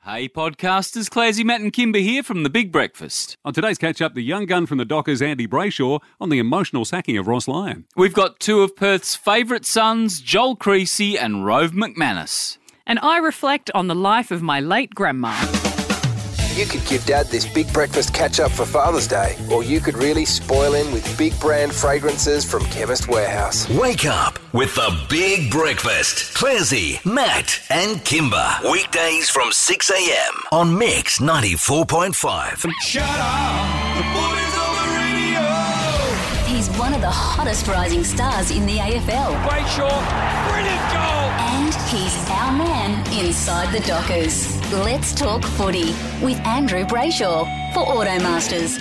Hey podcasters, Clazy, Matt and Kimber here from The Big Breakfast. On today's catch-up, the young gun from the Dockers, Andy Brayshaw, on the emotional sacking of Ross Lyon. We've got two of Perth's favourite sons, Joel Creasy and Rove McManus. And I reflect on the life of my late grandma. You could give Dad this big breakfast catch-up for Father's Day, or you could really spoil him with big brand fragrances from Chemist Warehouse. Wake up with the Big Breakfast. Clazy, Matt and Kimber. Weekdays from 6 a.m. on Mix 94.5. Shut up! The boys on the radio! He's one of the hottest rising stars in the AFL. Brayshaw, brilliant goal! And he's our man inside the Dockers. Let's talk footy with Andrew Brayshaw for Automasters.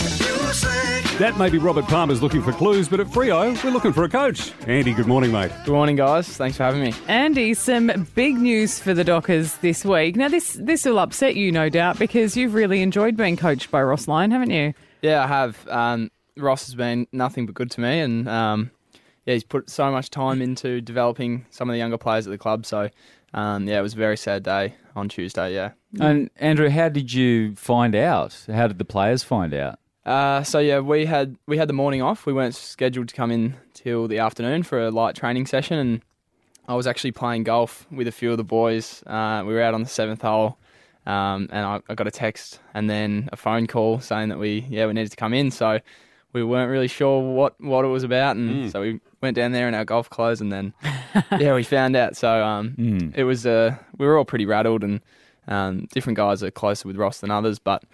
That may be Robert Palmer's looking for clues, but at Freo, we're looking for a coach. Andy, good morning, mate. Good morning, guys. Thanks for having me. Andy, some big news for the Dockers this week. Now, this will upset you, no doubt, because you've really enjoyed being coached by Ross Lyon, haven't you? Yeah, I have. Ross has been nothing but good to me, and he's put so much time into developing some of the younger players at the club. So, it was a very sad day on Tuesday, yeah. And Andrew, how did you find out? How did the players find out? We had the morning off. We weren't scheduled to come in till the afternoon for a light training session, and I was actually playing golf with a few of the boys. We were out on the 7th hole, and I got a text and then a phone call saying that we needed to come in. So we weren't really sure what it was about, and so we went down there in our golf clothes, and then we found out. So it was we were all pretty rattled, and different guys are closer with Ross than others, but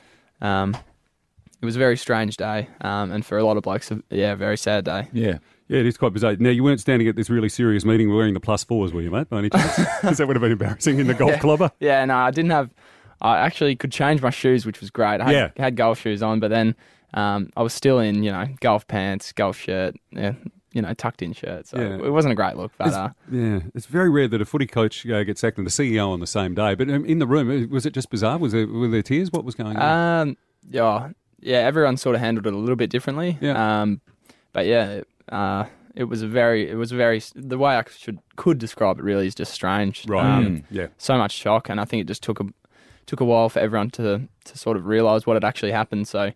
it was a very strange day, and for a lot of blokes, a very sad day. Yeah, it is quite bizarre. Now, you weren't standing at this really serious meeting wearing the +4s, were you, mate, by any chance? Because that would have been embarrassing in the golf clubber. Yeah, no, I didn't have... I actually could change my shoes, which was great. I had golf shoes on, but then I was still in, golf pants, golf shirt, tucked in shirt. So it wasn't a great look. But it's very rare that a footy coach gets sacked and the CEO on the same day. But in the room, was it just bizarre? Were there tears? What was going on? Yeah, everyone sort of handled it a little bit differently. Yeah. It was a very. The way I could describe it really is just strange. Right. So much shock, and I think it just took a while for everyone to sort of realise what had actually happened. So,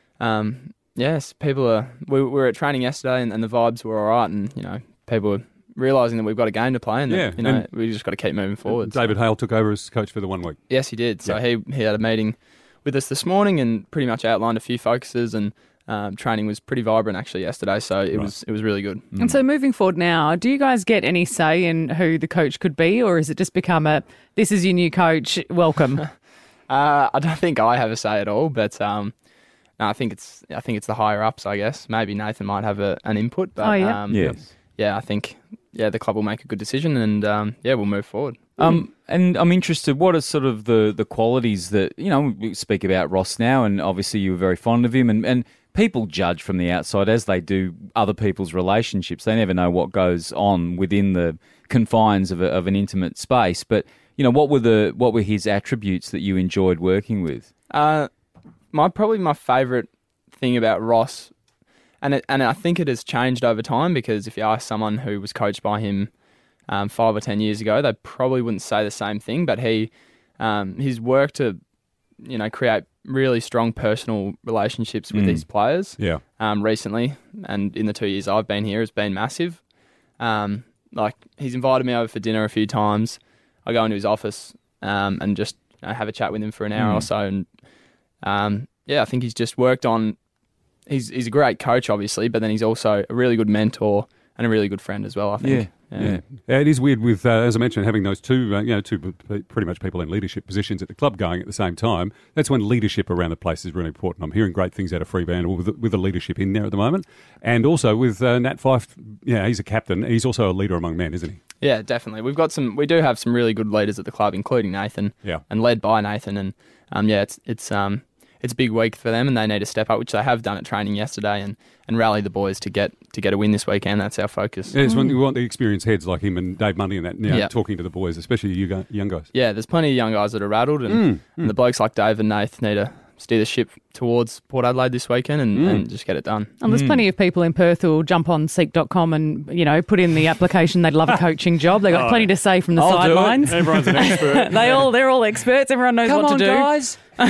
yes, people we were at training yesterday, and the vibes were all right, and people were realising that we've got a game to play, and we just got to keep moving forward. David Hale took over as coach for the 1 week. Yes, he did. So he had a meeting with us this morning and pretty much outlined a few focuses, and training was pretty vibrant actually yesterday, so it was really good. And so moving forward now, do you guys get any say in who the coach could be, or is it just become this is your new coach, welcome? I don't think I have a say at all, but no, I think it's the higher ups, I guess. Maybe Nathan might have an input, but I think the club will make a good decision, and we'll move forward. And I'm interested, what are sort of the qualities that, we speak about Ross now, and obviously you were very fond of him, and people judge from the outside as they do other people's relationships. They never know what goes on within the confines of an intimate space. But, what were his attributes that you enjoyed working with? Probably my favourite thing about Ross, and I think it has changed over time, because if you ask someone who was coached by him 5 or 10 years ago, they probably wouldn't say the same thing, but his work to, create really strong personal relationships with these players recently, and in the 2 years I've been here, has been massive. He's invited me over for dinner a few times. I go into his office and just have a chat with him for an hour or so, and I think he's just worked on... He's a great coach, obviously, but then he's also a really good mentor and a really good friend as well, I think. Yeah. It is weird with, as I mentioned, having those two pretty much people in leadership positions at the club going at the same time. That's when leadership around the place is really important. I'm hearing great things out of Fremantle with the leadership in there at the moment. And also with Nat Fyfe, he's a captain. He's also a leader among men, isn't he? Yeah, definitely. We do have some really good leaders at the club, including Nathan, and led by Nathan. And it's a big week for them, and they need to step up, which they have done at training yesterday, and rally the boys to get a win this weekend. That's our focus. Yeah, we want the experienced heads like him and Dave Mundy and that talking to the boys, especially you young guys. Yeah, there's plenty of young guys that are rattled, and the blokes like Dave and Nath need to steer the ship towards Port Adelaide this weekend and just get it done. And there's plenty of people in Perth who'll jump on seek.com and, put in the application they'd love a coaching job. They've got plenty to say from the sidelines. Everyone's an expert. They're all experts. Everyone knows what to do. guys. We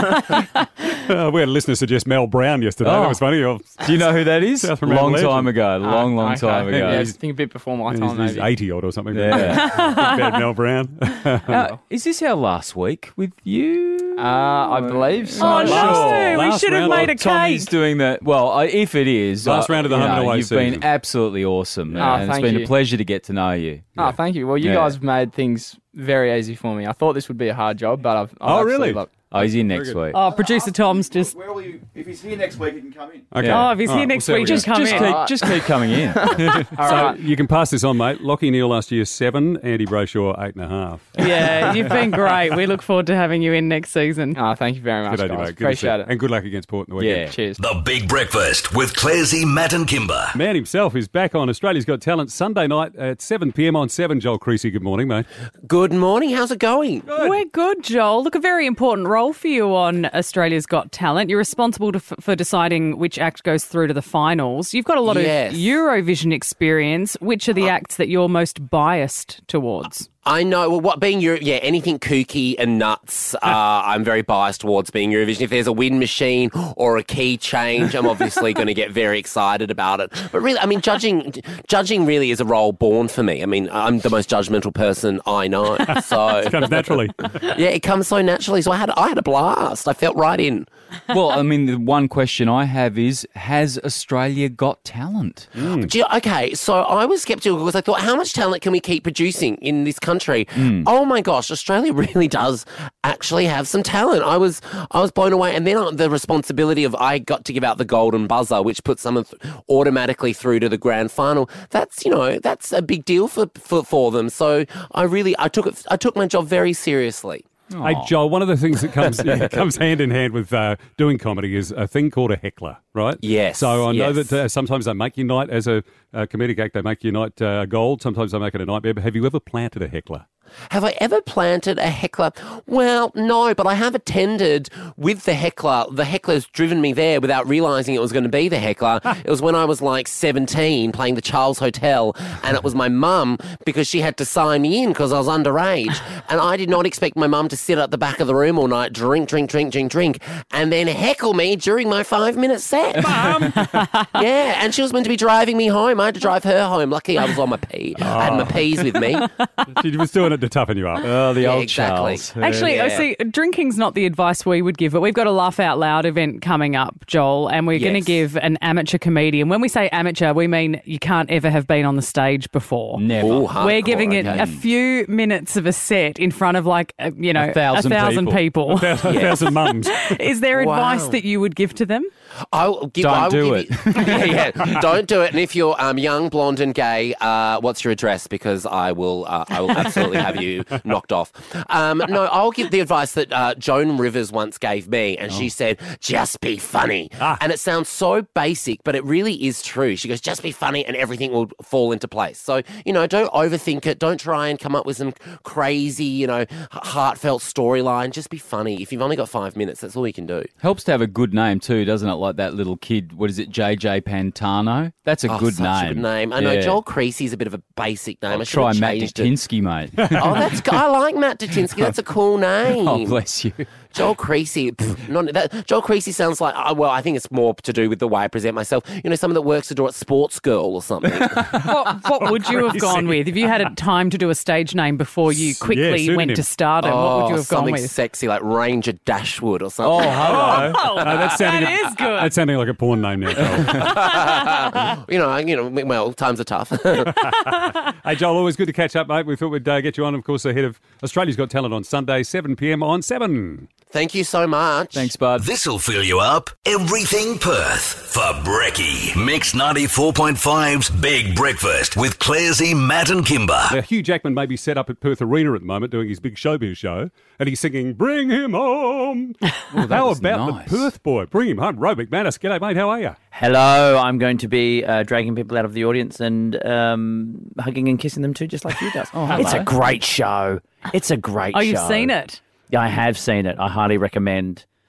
had a listener suggest Mel Brown yesterday. That was funny. Do you know who that is? South Fremantle Long legend. time ago. Long time ago. Yeah, I think a bit before my time, He's maybe. 80-odd or something. Yeah. Bad Mel Brown. Is this our last week with you? I believe so. Oh, no. We last should have round. made a Tommy's cake. doing that. Well, if it is. Last round of the home and away You've season. been absolutely awesome. Oh, and it's thank been you. a pleasure to get to know you. Oh, thank you. Well, you Yeah. guys have made things very easy for me. I thought this would be a hard job, but I've Oh, really? absolutely Oh, he's in next week. Oh, producer Tom's just... Where will you? If he's here next week, he can come in. Okay. Oh, if he's All here right, next we'll see week, how we just go. come in. Just keep coming in. All So right. you can pass this on, mate. Lockie Neal last year 7, Andy Brayshaw 8.5. Yeah, you've been great. We look forward to having you in next season. Oh, thank you very much, Good idea, guys. mate. Good to see Appreciate you. it. And good luck against Port in the weekend. Yeah. Cheers. The Big Breakfast with Clarsey, Matt and Kimber. Man himself is back on Australia's Got Talent Sunday night at 7 p.m. on 7. Joel Creasy, good morning, mate. Good morning. How's it going? We're good, Joel. Look, a very important role for you on Australia's Got Talent. You're responsible for deciding which act goes through to the finals. You've got a lot Yes. of Eurovision experience. Which are the acts that you're most biased towards? I know. Well, what being anything kooky and nuts, I'm very biased towards being Eurovision. If there's a wind machine or a key change, I'm obviously going to get very excited about it. But really, I mean, judging really is a role born for me. I mean, I'm the most judgmental person I know. So It comes naturally. yeah, it comes so naturally. So I had a blast. I felt right in. Well, I mean, the one question I have is, has Australia got talent? Okay, so I was skeptical because I thought, how much talent can we keep producing in this country? Oh my gosh, Australia really does actually have some talent. I was blown away, and then the responsibility of I got to give out the golden buzzer, which puts someone automatically through to the grand final. That's a big deal for them. So I took my job very seriously. Hey, Joel, one of the things that comes hand in hand with doing comedy is a thing called a heckler, right? Yes. So I know yes. that sometimes they make your night as a comedic act, they make your night gold. Sometimes they make it a nightmare. But have you ever planted a heckler? Have I ever planted a heckler? Well, no, but I have attended with the heckler. The heckler's driven me there without realising it was going to be the heckler. It was when I was like 17 playing the Charles Hotel, and it was my mum because she had to sign me in because I was underage. And I did not expect my mum to sit at the back of the room all night, drink, and then heckle me during my 5-minute set. Mum! Yeah, and she was meant to be driving me home. I had to drive her home. Lucky I was on my pee. I had my peas with me. She was doing it to toughen you up. Oh, the old exactly. Charles. Actually, I see, drinking's not the advice we would give, but we've got a Laugh Out Loud event coming up, Joel, and we're going to Yes. give an amateur comedian. When we say amateur, we mean you can't ever have been on the stage before. Never. Ooh, We're hardcore, giving it okay. a few minutes of a set in front of like, a 1,000 people. A thousand mums. Is there Wow. advice that you would give to them? I will give it. yeah, don't do it. And if you're young, blonde, and gay, what's your address? Because I will absolutely have you knocked off. No, I'll give the advice that Joan Rivers once gave me, and she said, "Just be funny." And it sounds so basic, but it really is true. She goes, "Just be funny, and everything will fall into place." So don't overthink it. Don't try and come up with some crazy, heartfelt storyline. Just be funny. If you've only got 5 minutes, that's all you can do. Helps to have a good name too, doesn't it? Like that little kid, what is it, JJ Pantano? That's a good such name. a good name. I know Yeah. Joel Creasy's a bit of a basic name. I should Try have Matt changed it. Dutinsky, mate. Oh, I like Matt Dutinsky. That's a cool name. Oh, bless you. Joel Creasy. Joel Creasy sounds like, I think it's more to do with the way I present myself. Someone that works the door at Sports Girl or something. What would you have gone with? If you had a time to do a stage name before you quickly pseudonym. went to stardom, what would you have gone something with? sexy like Ranger Dashwood or something. Oh, hello. That's sounding That is good. That's sounding like a porn name now, Joel. Well, times are tough. Hey, Joel, always good to catch up, mate. We thought we'd get you on, of course, ahead of Australia's Got Talent on Sunday, 7 p.m. on 7. Thank you so much. Thanks, bud. This'll fill you up. Everything Perth for Brekkie. Mix 94.5's Big Breakfast with Clarsey, Matt and Kimber. Now, Hugh Jackman may be set up at Perth Arena at the moment doing his big showbiz show, and he's singing "Bring Him Home." How was about nice. the Perth boy? Bring him home. Roe McManus. G'day, mate. How are you? Hello, I'm going to be dragging people out of the audience and hugging and kissing them too, just like you does. It's a great show. It's a great show. Oh, you've seen it? Yeah, I have seen it. I highly recommend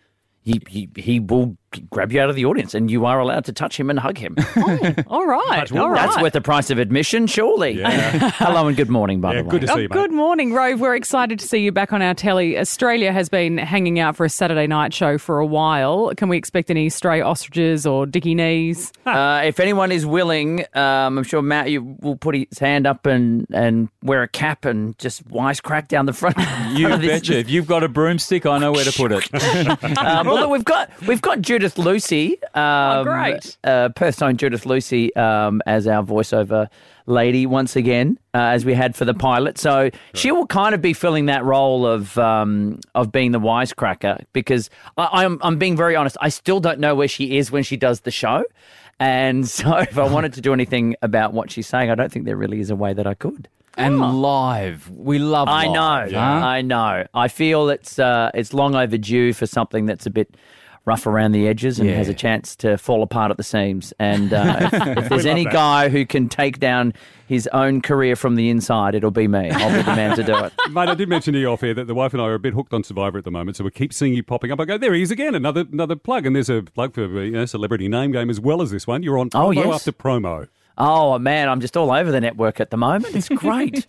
he will grab you out of the audience, and you are allowed to touch him and hug him. All right. All right. That's worth the price of admission, surely. Yeah. Hello and good morning, by the way. Good to see you, mate. Good morning, Rove. We're excited to see you back on our telly. Australia has been hanging out for a Saturday night show for a while. Can we expect any stray ostriches or dicky knees? If anyone is willing, I'm sure Matt will put his hand up and wear a cap and just wisecrack down the front. You betcha. If you've got a broomstick, I know where to put it. Well, look, we've got Judith Lucy. Great. Perth's own Judith Lucy as our voiceover lady once again, as we had for the pilot. So she will kind of be filling that role of being the wisecracker, because I'm being very honest. I still don't know where she is when she does the show. And so if I wanted to do anything about what she's saying, I don't think there really is a way that I could. And live. We love live. I know. Huh? I know. I feel it's long overdue for something that's a bit rough around the edges and has a chance to fall apart at the seams. And if there's any guy who can take down his own career from the inside, it'll be me. I'll be the man to do it. Mate, I did mention to you off air that the wife and I are a bit hooked on Survivor at the moment, so we keep seeing you popping up. I go, there he is again, another plug. And there's a plug for Celebrity Name Game as well as this one. You're on promo after promo. Oh man, I'm just all over the network at the moment. It's great.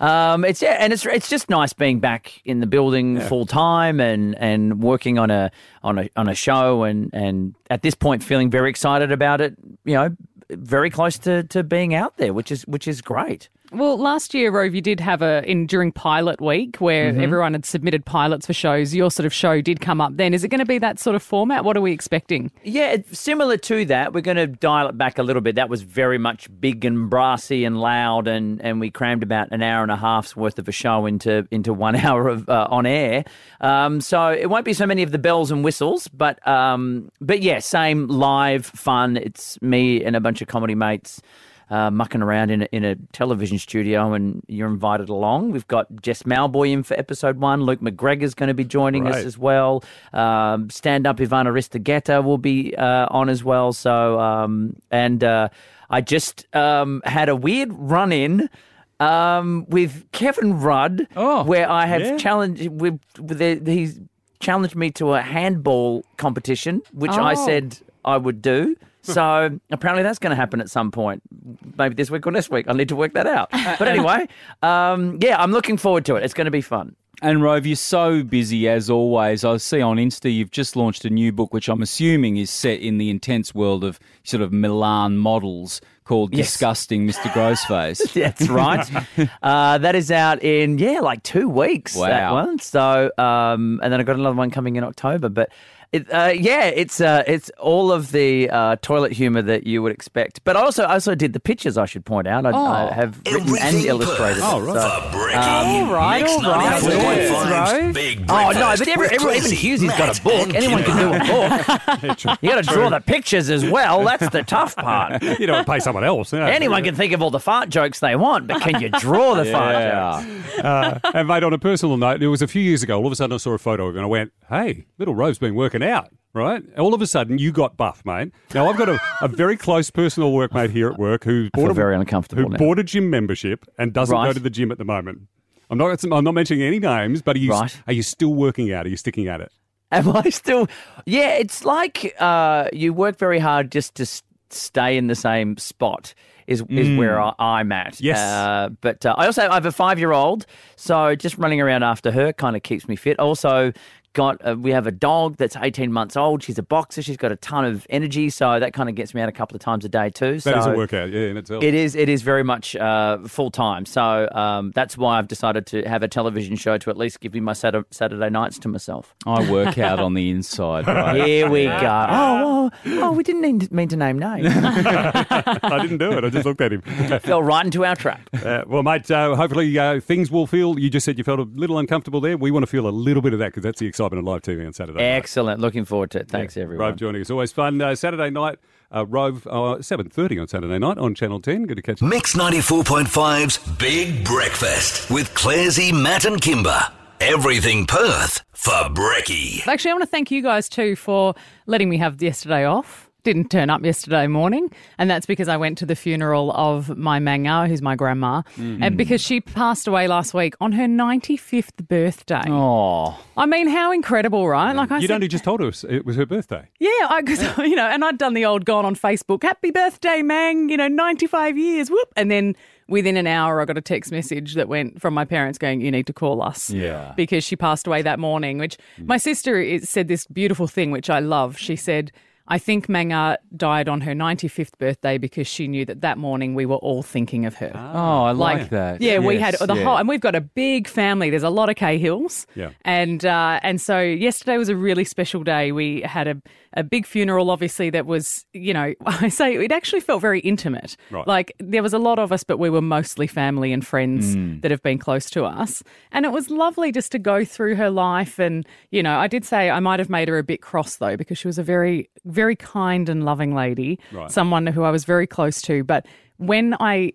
It's just nice being back in the building full time and working on a show and at this point feeling very excited about it. You know, very close to being out there, which is great. Well, last year, Rove, you did have during pilot week where everyone had submitted pilots for shows. Your sort of show did come up then. Is it going to be that sort of format? What are we expecting? Yeah, similar to that. We're going to dial it back a little bit. That was very much big and brassy and loud, and we crammed about an hour and a half's worth of a show into 1 hour of on air. So it won't be so many of the bells and whistles, but yeah, same live fun. It's me and a bunch of comedy mates mucking around in a television studio, and you're invited along. We've got Jess Malboy in for episode 1. Luke McGregor's going to be joining us as well. Stand-up Ivana Ristageta will be on as well. So, I just had a weird run-in with Kevin Rudd, where I have challenged he's challenged me to a handball competition, which I said I would do. So apparently that's going to happen at some point, maybe this week or next week. I need to work that out. But anyway, I'm looking forward to it. It's going to be fun. And Rove, you're so busy as always. I see on Insta you've just launched a new book, which I'm assuming is set in the intense world of sort of Milan models, called Disgusting Mr. Grossface. That's right. That is out in, like 2 weeks, that one. So, and then I've got another one coming in October. But it's all of the toilet humour that you would expect. But I also did the pictures, I should point out. I have written and illustrated it. All right. Big Oh, no, but even Hughesy's got a book. Anyone can do a book. You got to draw the pictures as well. That's the tough part. You don't pay someone else. Anyone can think of all the fart jokes they want, but can you draw the fart jokes? And mate, on a personal note, it was a few years ago. All of a sudden I saw a photo of it and I went, hey, little Rove's been working out, right? All of a sudden you got buff, mate. Now I've got a very close personal workmate here at work who bought a gym membership and doesn't go to the gym at the moment. I'm not mentioning any names, but are you still working out? Are you sticking at it? Am I still? Yeah, it's like you work very hard just to stay in the same spot is where I'm at. Yes. But I have a 5-year-old, so just running around after her kind of keeps me fit. Also, we have a dog that's 18 months old. She's a boxer. She's got a ton of energy, so that kind of gets me out a couple of times a day too. That is a workout, in itself. It is very much full time. So that's why I've decided to have a television show to at least give me my Saturday nights to myself. I work out on the inside. Right? Here we go. Oh, we didn't mean to name names. I didn't do it. I just looked at him. Fell right into our trap. Well, mate, hopefully things will feel. You just said you felt a little uncomfortable there. We want to feel a little bit of that because that's the excitement of live TV on Saturday. Excellent. Looking forward to it. Thanks, everyone. Rove joining us. Always fun. Saturday night, Rove, 7:30 on Saturday night on Channel 10. Good to catch you. Mix 94.5's Big Breakfast with Clarsey, Matt and Kimber. Everything Perth for Brekkie. Actually, I want to thank you guys too for letting me have yesterday off. didn't turn up yesterday morning, and that's because I went to the funeral of my manga, who's my grandma, and because she passed away last week on her 95th birthday. Oh. I mean, how incredible, right? Like I You'd said, only just told us it was her birthday. yeah, because and I'd done the old gone on Facebook, happy birthday, Mang, 95 years, whoop, and then within an hour, I got a text message that went from my parents going, you need to call us. Yeah. Because she passed away that morning, which my sister said this beautiful thing, which I love. She said, I think Manga died on her 95th birthday because she knew that morning we were all thinking of her. Oh, I like that. Yeah, we Yes, had the yeah. whole, and we've got a big family. There's a lot of Cahills. Yeah. And so yesterday was a really special day. We had a big funeral, obviously, that was, I say it actually felt very intimate. Right. Like there was a lot of us, but we were mostly family and friends that have been close to us. And it was lovely just to go through her life. And, I did say I might have made her a bit cross, though, because she was a very, very kind and loving lady, Right. someone who I was very close to. But when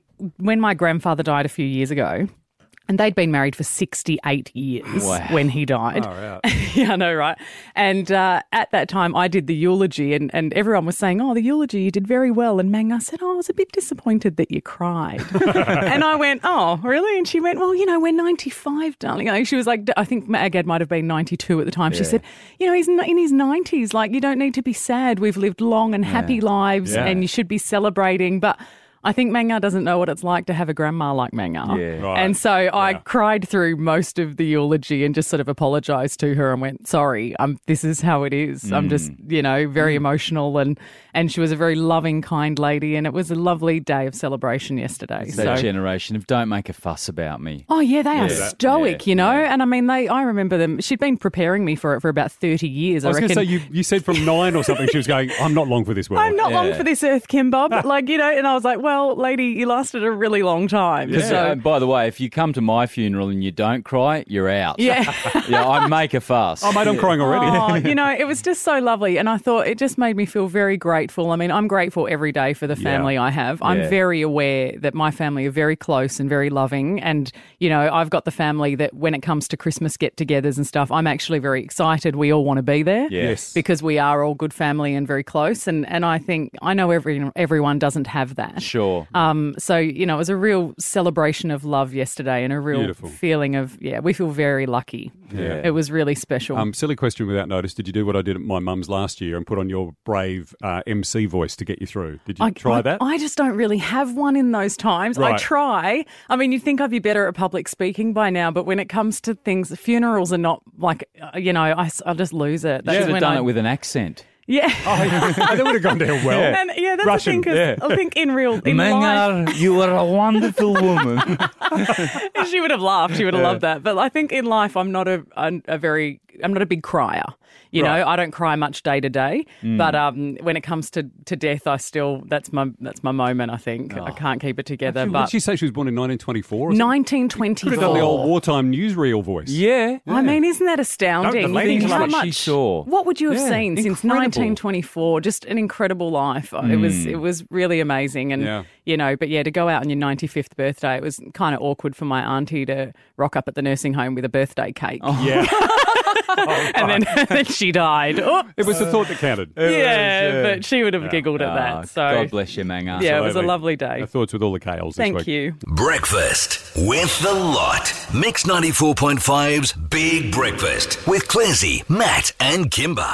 my grandfather died a few years ago, and they'd been married for 68 years when he died. Yeah, I know, right? And at that time, I did the eulogy, and everyone was saying, the eulogy, you did very well. And Manga said, I was a bit disappointed that you cried. And I went, oh, really? And she went, well, we're 95, darling. She was like, I think Magad might have been 92 at the time. She said, he's in his 90s. Like, you don't need to be sad. We've lived long and happy lives, and you should be celebrating. But I think Manga doesn't know what it's like to have a grandma like Manga. Yeah. Right. And so I cried through most of the eulogy and just sort of apologised to her and went, sorry, this is how it is. I'm just, very emotional. And she was a very loving, kind lady. And it was a lovely day of celebration yesterday. It's that generation of don't make a fuss about me. Oh, yeah, they are stoic, yeah. And I mean, I remember them. She'd been preparing me for it for about 30 years. I was going to reckon. say, you said from 9 or something, she was going, I'm not long for this world. I'm not long for this earth, Kim Bob. And I was like, well, lady, you lasted a really long time. Yeah. So, By the way, if you come to my funeral and you don't cry, you're out. yeah. I make a fuss. Oh, mate, I'm crying already. It was just so lovely. And I thought it just made me feel very grateful. I mean, I'm grateful every day for the family I have. I'm very aware that my family are very close and very loving. And, I've got the family that when it comes to Christmas get-togethers and stuff, I'm actually very excited. We all want to be there. Yes. Because we are all good family and very close. And I think, I know everyone doesn't have that. Sure. So, it was a real celebration of love yesterday and a real Beautiful. feeling of, we feel very lucky. Yeah. It was really special. Silly question without notice. Did you do what I did at my mum's last year and put on your brave MC voice to get you through? Did you try that? I just don't really have one in those times. Right. I try. I mean, you'd think I'd be better at public speaking by now, but when it comes to things, funerals are not like, I just lose it. You should have when done it with an accent. Yeah. That would have gone down well. And that's Russian, the thing, 'cause I think in life, Mengar, you are a wonderful woman. she would have laughed. She would have loved that. But I think in life, I'm not a big crier. I don't cry much day to day. But when it comes to death, that's my moment. I think I can't keep it together. Actually, but did she say she was born in 1924? Or something? 1924. Could have done the old wartime newsreel voice. Yeah. I mean, isn't that astounding? The lady Think how how much she saw. What would you have Yeah, seen since incredible. 1924? Just an incredible life. It was really amazing. And but to go out on your 95th birthday, it was kind of awkward for my auntie to rock up at the nursing home with a birthday cake. Yeah. and then she died. Oops. It was the thought that counted. But she would have giggled at that. So God bless you, Manga. yeah, it was a Absolutely. lovely day. Our thoughts with all the Kales this Thank week. you. Breakfast with the Lot. Mix 94.5's Big Breakfast with Clarsy, Matt, and Kimber.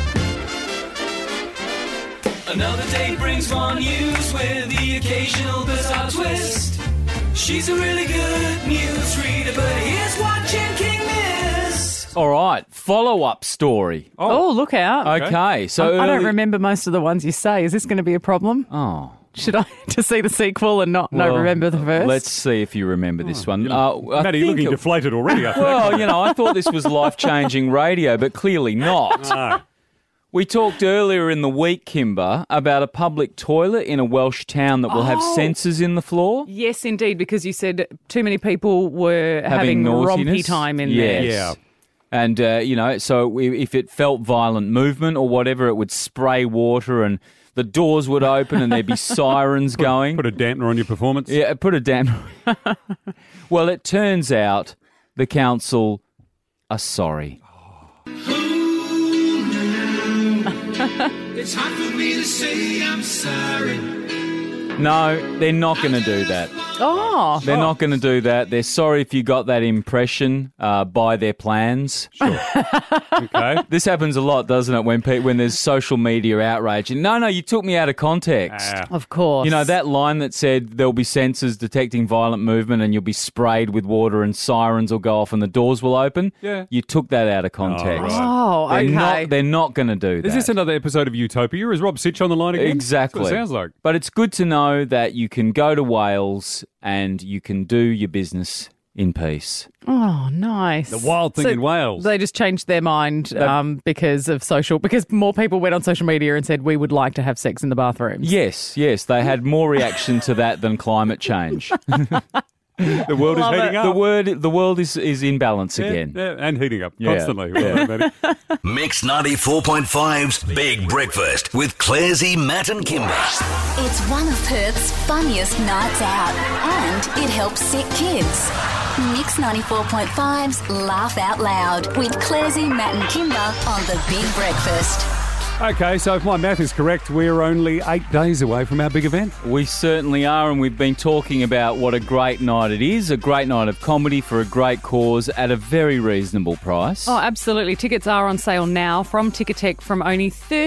Another day brings more news with the occasional bizarre twist. She's a really good news reader, but here's what Jen King is. All right, follow-up story. Oh, look out. Okay, so I don't remember most of the ones you say. Is this going to be a problem? Oh. Should I to see the sequel and not remember the first? Let's see if you remember this one. Matt, are you looking deflated already? I think. Well, I thought this was life-changing radio, but clearly not. No. We talked earlier in the week, Kimber, about a public toilet in a Welsh town that will have sensors in the floor. Yes, indeed, because you said too many people were having rompy naughtiness. time in Yes. there. Yeah. And, so if it felt violent movement or whatever, it would spray water and the doors would open and there'd be sirens going. Put a dampener on your performance. Yeah, put a dampener. Well, it turns out the council are sorry. It's hard for me to say I'm sorry. No, they're not going to do that. Oh. They're not going to do that. They're sorry if you got that impression by their plans. Sure. Okay. This happens a lot, doesn't it, when there's social media outrage? And no, you took me out of context. Of course. You know, that line that said there'll be sensors detecting violent movement and you'll be sprayed with water and sirens will go off and the doors will open? Yeah. You took that out of context. Oh, okay. They're not going to do that. Is this another episode of Utopia? Is Rob Sitch on the line again? Exactly. That's what it sounds like. But it's good to know that you can go to Wales and you can do your business in peace. Oh, nice. The wild thing in Wales. They just changed their mind because more people went on social media and said we would like to have sex in the bathrooms. Yes, they had more reaction to that than climate change. The world is heating up. The world is in balance again. Yeah, and heating up Yeah. constantly. Yeah. Mix 94.5's Big Breakfast with Clarsey, Matt and Kimber. It's one of Perth's funniest nights out, and it helps sick kids. Mix 94.5's Laugh Out Loud with Clarsey, Matt and Kimber on the Big Breakfast. Okay, so if my math is correct, we're only 8 days away from our big event. We certainly are, and we've been talking about what a great night it is, a great night of comedy for a great cause at a very reasonable price. Oh, absolutely. Tickets are on sale now from Ticketek from only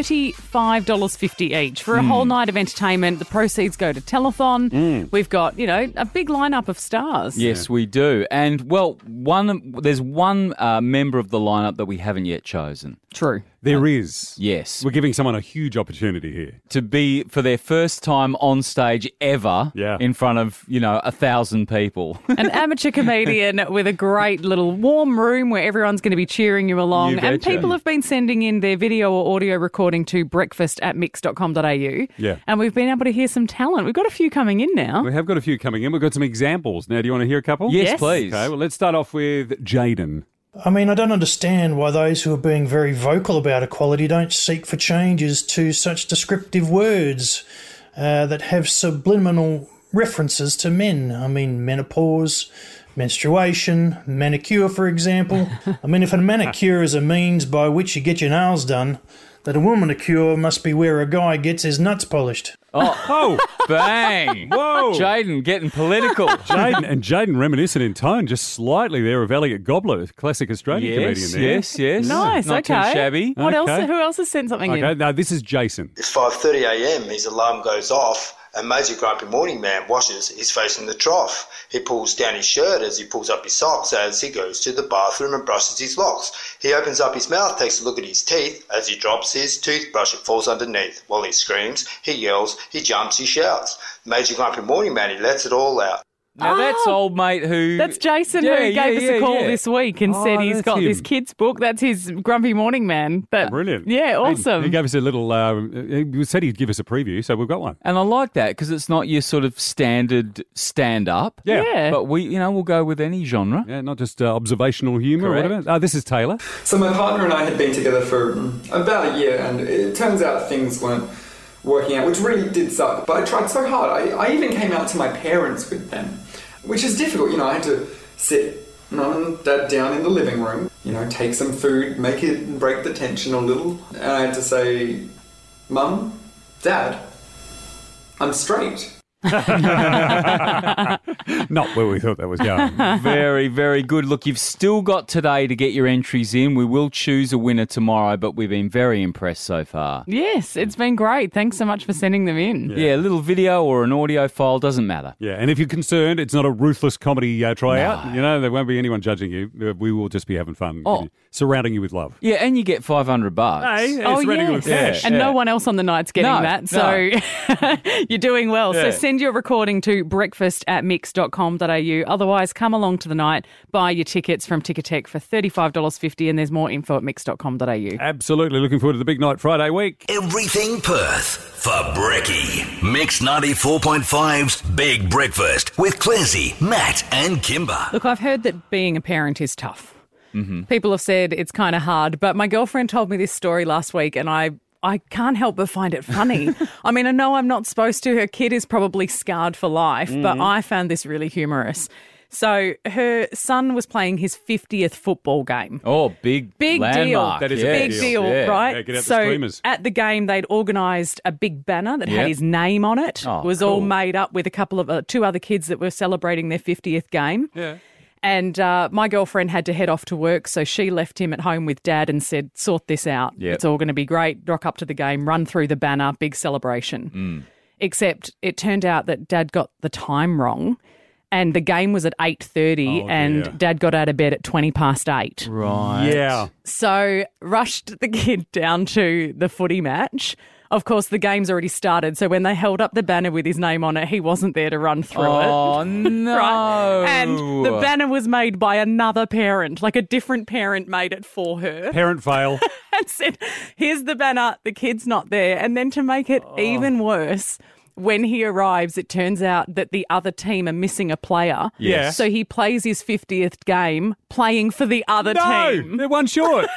$35.50 each. For a whole night of entertainment, the proceeds go to Telethon. We've got, a big lineup of stars. Yes, we do. And, well, there's one member of the lineup that we haven't yet chosen. True. There is. Yes. We're giving someone a huge opportunity here. To be, for their first time on stage ever, in front of, 1,000 people. An amateur comedian with a great little warm room where everyone's going to be cheering you along. You And betcha. people have been sending in their video or audio recording to breakfast@mix.com.au. Yeah. And we've been able to hear some talent. We've got a few coming in now. We have got a few coming in. We've got some examples. Now, do you want to hear a couple? Yes, please. Okay, well, let's start off with Jaden. I mean, I don't understand why those who are being very vocal about equality don't seek for changes to such descriptive words that have subliminal references to men. I mean, menopause, menstruation, manicure, for example. I mean, if a manicure is a means by which you get your nails done, then a womanicure must be where a guy gets his nuts polished. Oh, bang. Whoa. Jaden getting political. Jaden reminiscent in tone, just slightly there of Elliot Gobler, classic Australian comedian there. Yes. Nice, Not okay. too shabby. What else? Okay. Who else has sent something Okay, in? now this is Jason. It's 5:30 a.m. His alarm goes off and Major Grumpy Morning Man washes his face in the trough. He pulls down his shirt as he pulls up his socks as he goes to the bathroom and brushes his locks. He opens up his mouth, takes a look at his teeth. As he drops his toothbrush, it falls underneath. While he screams, he yells, he jumps, he shouts. Major Grumpy Morning Man, he lets it all out. Now, that's old mate who... That's Jason who gave us a call this week and said he's got this kids book. That's his Grumpy Morning Man. Brilliant. Yeah, awesome. He gave us a little... he said he'd give us a preview, so we've got one. And I like that because it's not your sort of standard stand-up. Yeah. But we'll go with any genre. Yeah, not just observational humour or Correct. whatever. This is Taylor. So my partner and I had been together for about a year, and it turns out things weren't working out, which really did suck. But I tried so hard. I even came out to my parents with them, which is difficult. I had to sit Mum and Dad down in the living room, take some food, make it break the tension a little. And I had to say, Mum, Dad, I'm straight. Not where we thought that was going. Very, very good. Look, you've still got today to get your entries in. We will choose a winner tomorrow, but we've been very impressed so far. Yes, it's been great. Thanks so much for sending them in. Yeah, a little video or an audio file, doesn't matter. Yeah, and if you're concerned, it's not a ruthless comedy tryout. There won't be anyone judging you. We will just be having fun, surrounding you with love. Yeah, and you get $500. Hey, surrounding you with cash. And no one else on the night's getting that, so you're doing well. Yeah. So send your recording to breakfast@mix.com.au. Otherwise, come along to the night, buy your tickets from Ticketek for $35.50, and there's more info at mix.com.au. Absolutely. Looking forward to the big night Friday week. Everything Perth for Brekkie. Mix 94.5's Big Breakfast with Clarsey, Matt and Kimber. Look, I've heard that being a parent is tough. Mm-hmm. People have said it's kind of hard, but my girlfriend told me this story last week, and I can't help but find it funny. I mean, I know I'm not supposed to. Her kid is probably scarred for life, but I found this really humorous. So her son was playing his 50th football game. Oh, big landmark. Deal. That is yes. a Big deal, right? Yeah, get out the so streamers. at the game, they'd organised a big banner that Yeah. had his name on it. Oh, It was all cool. made up with a couple of two other kids that were celebrating their 50th game. Yeah. And my girlfriend had to head off to work, so she left him at home with Dad and said, sort this out. Yep. It's all going to be great. Rock up to the game, run through the banner, big celebration. Except it turned out that Dad got the time wrong and the game was at 8:30 Oh, and dear. Dad got out of bed at 8:20. Right. Yeah. So rushed the kid down to the footy match. Of course, the game's already started, so when they held up the banner with his name on it, he wasn't there to run through it. Oh, no. Right. And the banner was made by another parent, like a different parent made it for her. Parent fail. And said, here's the banner, the kid's not there. And then to make it even worse, when he arrives, it turns out that the other team are missing a player. Yeah. So he plays his 50th game playing for the other No, team. they're one short.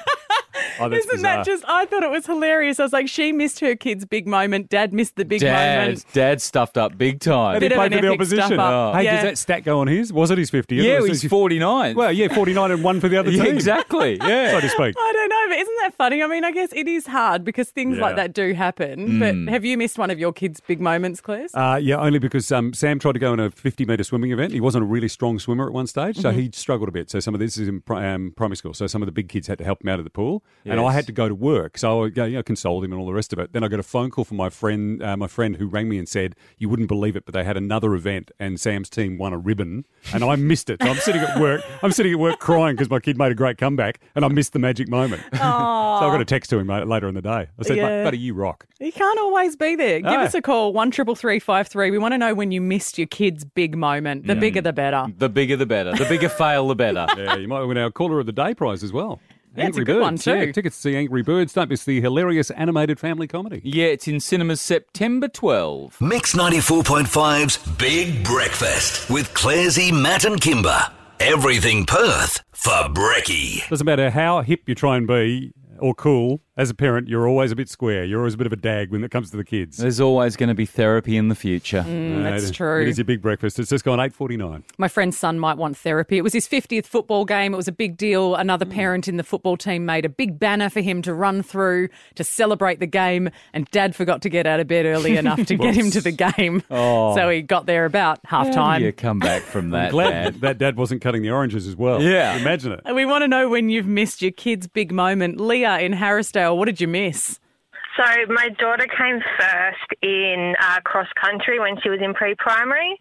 Oh, that's Isn't bizarre. that just, I thought it was hilarious. I was like, she missed her kid's big moment. Dad missed the big moment. Dad stuffed up big time. And he Bit of played an for the epic opposition. stuff-up. Hey, Yeah. does that stat go on his? Was it his 50th? Yeah, Or was he's 49. Well, yeah, 49 and one for the other Yeah, team. exactly. Yeah. So to speak. I don't know, but isn't that funny? I mean, I guess it is hard because things like Yeah. that do happen. But have you missed one of your kids' big moments, Claire? Yeah, only because Sam tried to go in a 50-metre swimming event. He wasn't a really strong swimmer at one stage, so he struggled a bit. So some of this is in primary school. So some of the big kids had to help him out of the pool, and I Yes. had to go to work. So I would go, consoled him and all the rest of it. Then I got a phone call from my friend who rang me and said, "You wouldn't believe it, but they had another event, and Sam's team won a ribbon, and I missed it." So I'm sitting at work. Crying because my kid made a great comeback, and I missed the magic moment. So I got a text to him later in the day. I said, Yeah. "Buddy, you rock." You can't always be there. Give No. us a call, 133353. We want to know when you missed your kid's big moment. The bigger the better. The bigger the better. The bigger fail, the better. Yeah, you might win our Caller of the Day prize as well. Yeah, it's Angry a good one Birds. too. Yeah, tickets to see Angry Birds. Don't miss the hilarious animated family comedy. Yeah, it's in cinemas September 12. Mix 94.5's Big Breakfast with Clarsey, Matt and Kimber. Everything Perth for Brekkie. Doesn't matter how hip you try and be or cool, as a parent, you're always a bit square. You're always a bit of a dag when it comes to the kids. There's always going to be therapy in the future. That's true. It is your big breakfast. It's just gone 8:49. My friend's son might want therapy. It was his 50th football game. It was a big deal. Another parent in the football team made a big banner for him to run through to celebrate the game, and Dad forgot to get out of bed early enough to get him to the game. Oh. So he got there about half How do time. you come back from that, Glad Dad? that dad wasn't cutting the oranges as well. Yeah. Imagine it. We want to know when you've missed your kid's big moment. Leah in Harrisdale, what did you miss? So my daughter came first in cross country when she was in pre-primary,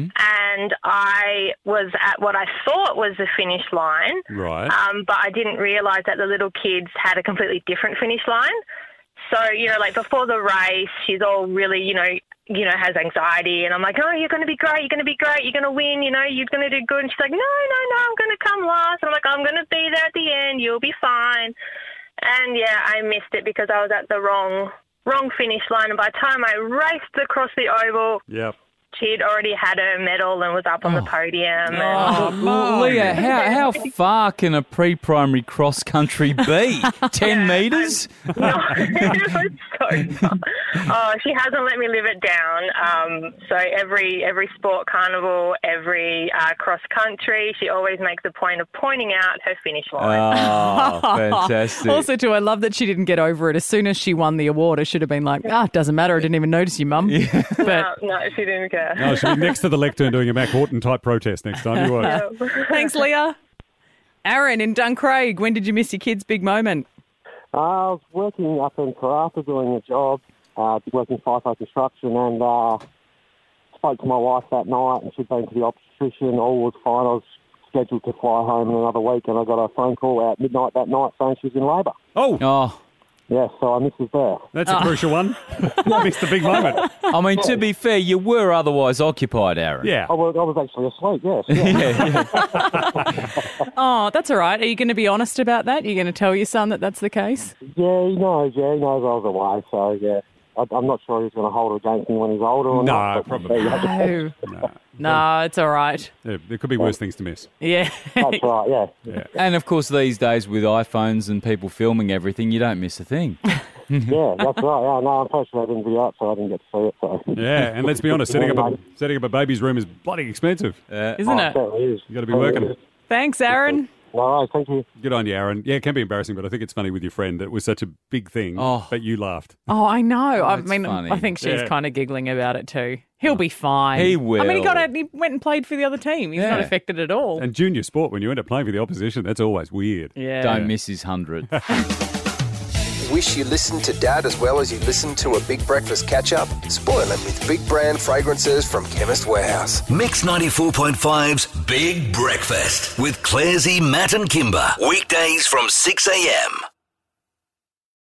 and I was at what I thought was the finish line, Right. but I didn't realise that the little kids had a completely different finish line. So, like before the race, she's all really, has anxiety, and I'm like, oh, you're going to be great, you're going to be great, you're going to win, you're going to do good. And she's like, no, I'm going to come last. And I'm like, I'm going to be there at the end, you'll be fine. And yeah, I missed it because I was at the wrong finish line. And by the time I raced across the oval, Yep. she'd already had her medal and was up on the podium. Oh, Leah, how far can a pre-primary cross country be? 10 metres? No, it was so fun. Oh, she hasn't let me live it down. So every sport carnival, every cross country, she always makes a point of pointing out her finish line. Oh, fantastic. Also, too, I love that she didn't get over it. As soon as she won the award, it should have been like, it doesn't matter. I didn't even notice you, Mum. But No, she didn't care. No, she'll be next to the lectern doing a Mac Horton type protest next time. You watch. thanks, Leah. Aaron in Duncraig, when did you miss your kid's big moment? I was working up in Karratha doing a job, working FIFO construction, and spoke to my wife that night, and she'd been to the obstetrician. All was fine. I was scheduled to fly home in another week, and I got a phone call at midnight that night saying she was in labour. Oh. Yeah, so I missed it there. That's a crucial one. You missed the big moment. I mean, to be fair, you were otherwise occupied, Aaron. Yeah. I was actually asleep, yes. Yeah. Oh, that's all right. Are you going to be honest about that? Are you going to tell your son that that's the case? Yeah, he knows I was away, so yeah. I'm not sure he's going to hold it against me when he's older or not. No, probably No. No, it's all right. Yeah, there could be worse things to miss. Yeah. That's right, yeah. And, of course, these days with iPhones and people filming everything, you don't miss a thing. Yeah, that's right. Yeah, no, unfortunately I didn't be out, so I didn't get to see it. So. Yeah, and let's be honest, setting up a baby's room is bloody expensive. Isn't it? Certainly is. You got to be working it. Thanks, Aaron. No, thank you. Good on you, Aaron. Yeah, it can be embarrassing, but I think it's funny with your friend. It was such a big thing, but you laughed. Oh, I know. I mean, funny. I think she's kind of giggling about it too. He'll be fine. He will. I mean, he went and played for the other team. He's not affected at all. And junior sport, when you end up playing for the opposition, that's always weird. Yeah. Don't miss his 100. Wish you listened to Dad as well as you listened to a Big Breakfast catch-up? Spoil it with big brand fragrances from Chemist Warehouse. Mix 94.5's Big Breakfast with Clarsey, Matt and Kimber. Weekdays from 6 a.m.